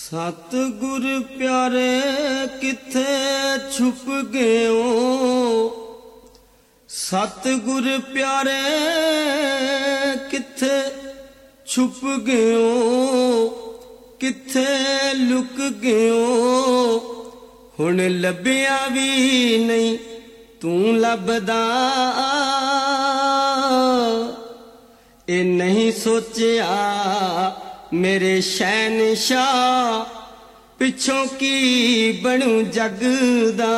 सतगुर प्यारे किथे छुप गए हो। सतगुर प्यारे किथे छुप गए हो, किथे लुक गए हो। हुण लभ्या भी नहीं तू लभदा, ए नहीं सोचिया मेरे शहनशाह पिछों की बनू जगदा।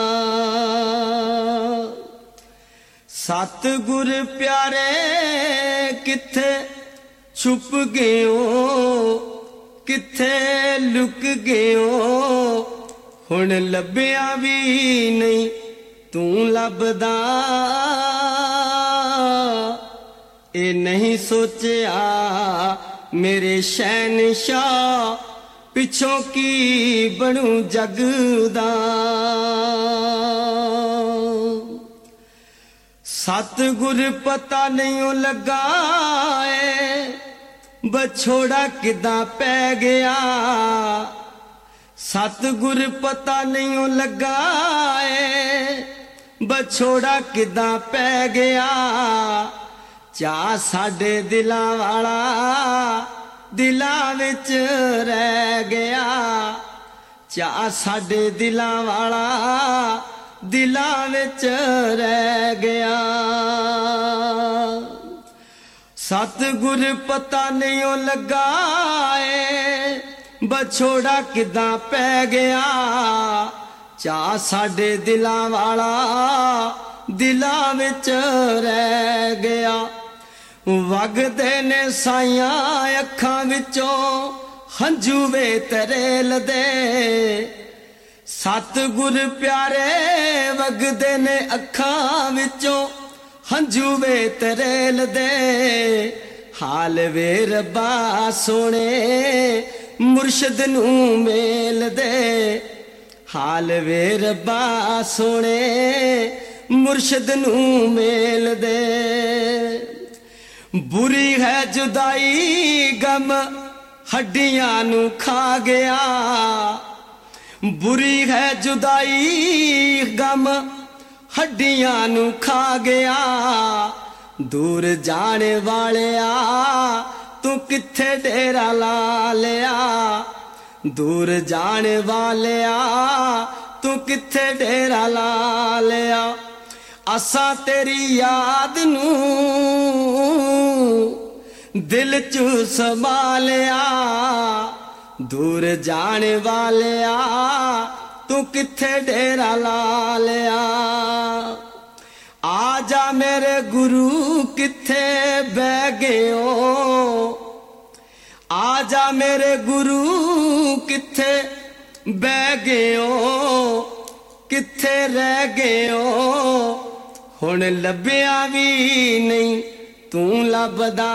सतगुर प्यारे किथे छुप गए हो, किथे लुक गए हो। हुण लभ्या भी नहीं तू लभदा, ए नहीं सोचिया मेरे शहनशाह पिछों की बनू जगदा। सतगुर पता नहीं लगा बछोड़ा किदां पै गया। सतगुर पता नहीं लगा बछोड़ा किदां पै गया। चा साडे दिलां वाला दिलां विच रह गया। चा साडे दिलां वाला दिलां विच रह गया। सतगुर पता नहीं लगा बछोड़ा किदां पै गया। चा साडे दिलां वाला दिलां विच रह गया। वगदे ने साइयां अखां विचों हंझू वे तरेल दे। सतगुर प्यारे वगदे ने अखां विचों हंझू वे तरेल दे। हाल वे रब्बा सोने मुर्शद नू मेल दे। हाल वे रब्बा सोने मुर्शद नू मेल दे। बुरी है जुदाई गम हड्डियां नू खा गया। बुरी है जुदाई गम हड्डियां नू खा गया। दूर जाने वाले तू किथे डेरा ला लिया। दूर जाने वाले तू किथे डेरा ला लिया। असा तेरी याद नू दिल चू संभालिया। दूर जाने वाले तू किथे डेरा ला लिया। आजा मेरे गुरु किथे बह गए हो। आजा मेरे गुरु किथे बह गए हो, किथे रह गए हो। हुण लभ्या भी नहीं तू लभदा,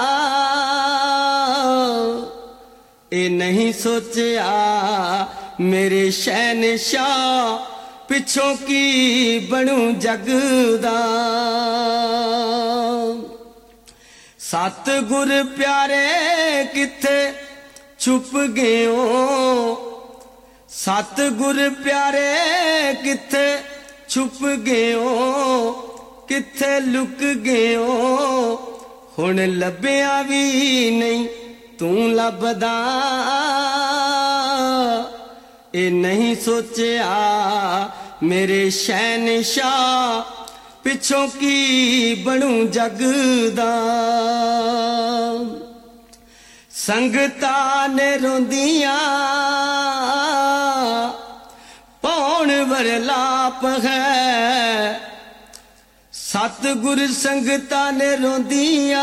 ए नहीं सोचिया मेरे शहनशाह पिछों की बनू जगदा। सतगुर प्यारे किथे छुप गए हो। सतगुर प्यारे किथे छुप गए हो, किथे लुक गए हो। हुण लभ्या भी नहीं तू लभदा, ए नहीं सोचिया मेरे शहनशाह पिछों की बनू जगदा। संगतां ने रोंदियां पौण वरलाप है। सतगुर संगतां ने रोंदियां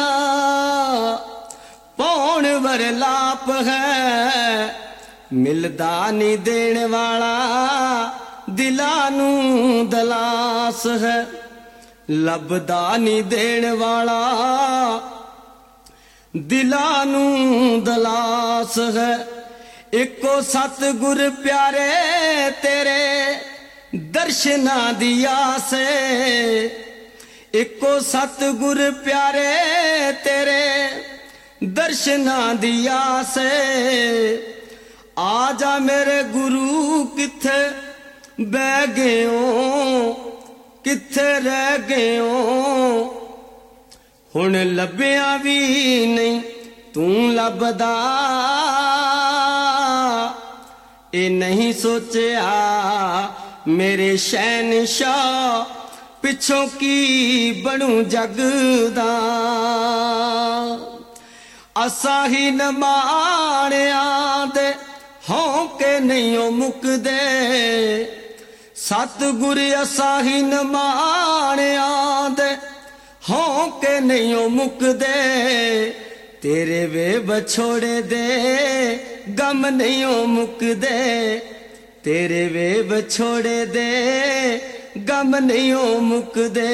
पौण वरलाप है। मिलदा नी देण वाला दिलां नू दलास है। लभदा नी देण वाला दिलां नू दलास है। एको सतगुर प्यारे तेरे दर्शना दी आस। एको सतगुर प्यारे तेरे दर्शना दी आस। आ जा मेरे गुरु किथे बह गए हो, किथे रह गए हो। हुण लभ्या भी नहीं तू लभदा, ए नहीं सोचिया मेरे शहनशाह पिछों की बनू जगदा। असा ही न माणिया दे हौके नहीं ओ मुकदे, सतगुर असा ही न माणिया दे हौके नहीं ओ मुकदे। तेरे वे बछोड़े दे गम नहीं ओ मुकदे, तेरे वे बछोड़े दे गम नहीं ओ मुकदे।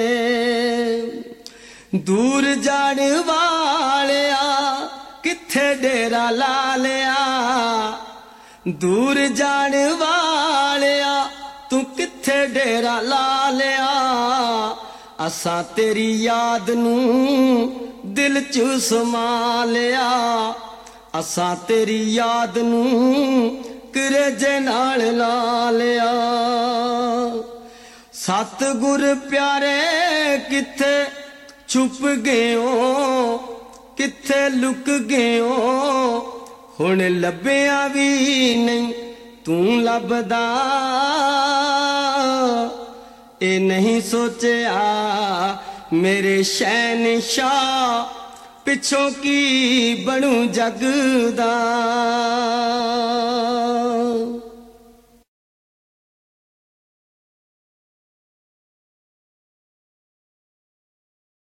दूर जाण वालिया किथे डेरा ला लिया, दूर जाण वालिया तू किथे डेरा ला लिया। असां तेरी याद नू दिल च समा लिया, असां तेरी याद नू करेजे नाल ला लिया। सतगुर प्यारे किथे छुप गए हो, किथे लुक गए हो। हुण लभ्या भी नहीं तू लभदा, ए नहीं सोचिया मेरे शहनशाह पिछों की बनू जगदा।